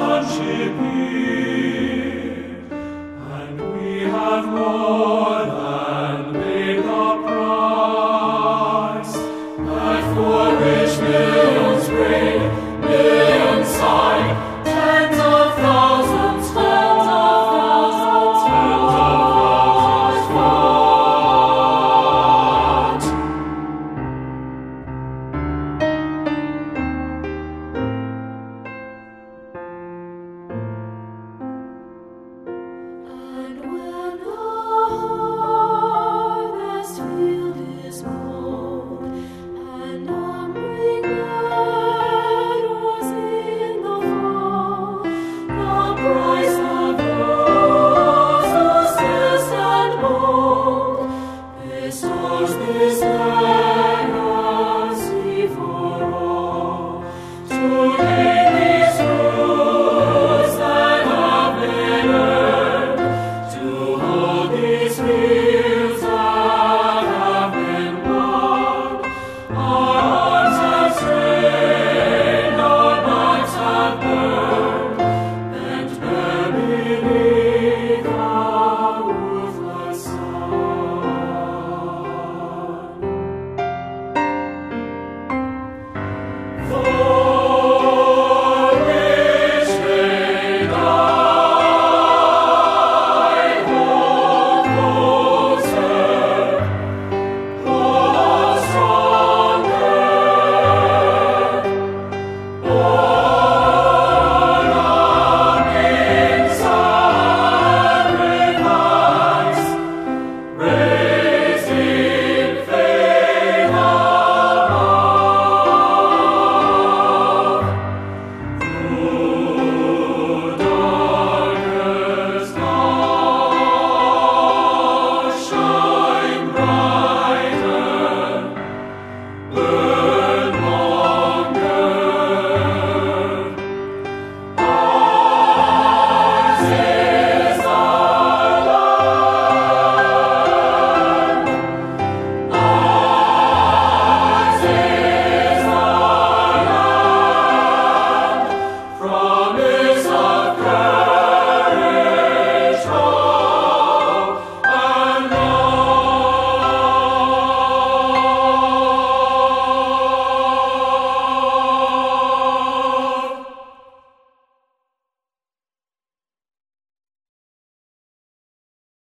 sonship here, and we have more than paid the price, that for which millions pray, millions sigh, tens of thousands And when the harvest field is mown, and numbering meadows in the fall, the price of roses test and mold bestows this legacy for all, to gain these fruits that have been earned, to hold these fields that have been won. Our arms have strained, our backs have burned, bent bare beneath the ruthless sun. For which they die, hold closer, hold stronger, born of in sacrifice, raised in faith above, through darkest hours shine brighter, burn longer. Ours is our land, ours is our land, from